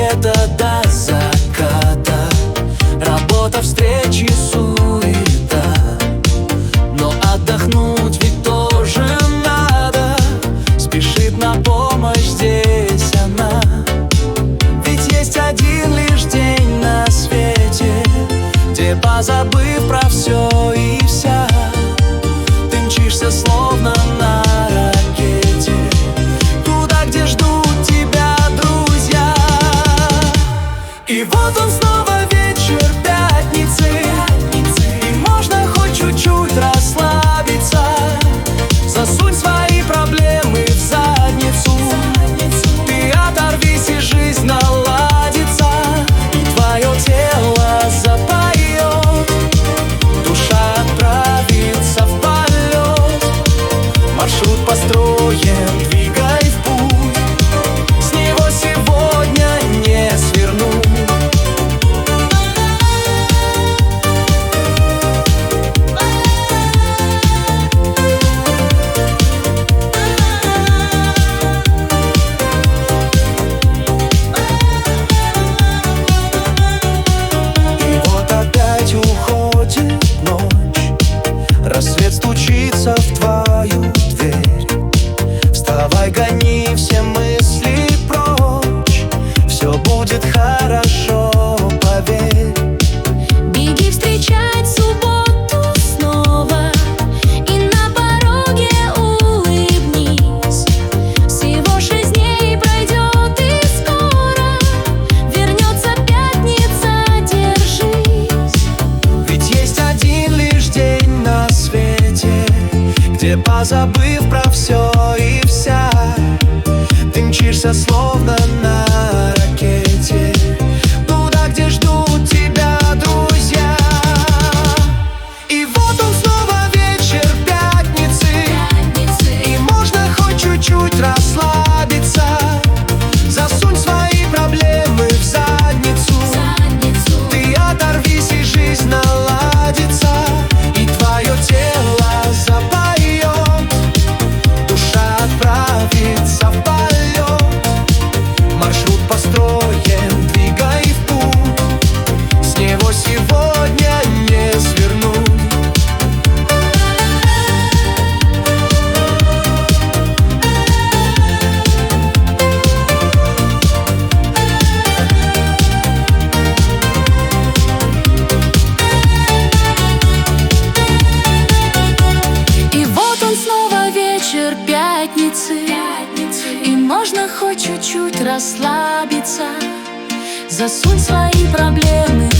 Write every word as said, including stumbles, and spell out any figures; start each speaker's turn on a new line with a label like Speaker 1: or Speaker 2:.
Speaker 1: рассвета до заката. Работа, встречи, суета, но отдохнуть ведь тоже надо. Спешит на помощь здесь она. Ведь есть один лишь день на свете, где, позабыв про все и вся, ты мчишься словно на ракете туда, где ждут тебя друзья. И вот он снова вечер пятницы, и можно хоть чуть-чуть расслабиться. Засунь свои проблемы в задницу, ты оторвись, и жизнь наладится. И твое тело запоет, душа отправится в полет. Маршрут построен, двигай в путь, с него сегодня не свернуть. Рассвет стучится в твою дверь. Вставай, гони все мысли прочь, все будет хорошо, поверь.
Speaker 2: Беги встречать субботу снова, и на пороге улыбнись. Всего шесть дней пройдет, и скоро вернется пятница, держись.
Speaker 1: Ведь есть один лишь день на свете, где, позабыв про все и вся, ты мчишься словно на ракете туда, где ждут тебя друзья. И вот он снова вечер пятницы, и можно хоть чуть-чуть расслабиться. Засунь свои проблемы в задницу, ты оторвись, и жизнь наладится. И твое тело запоет, душа отправится в полет. Маршрут построен, двигай в путь, с него сегодня не свернуть.
Speaker 2: И вот он снова вечер пятницы, и можно хоть чуть-чуть расслабиться. Засунь свои проблемы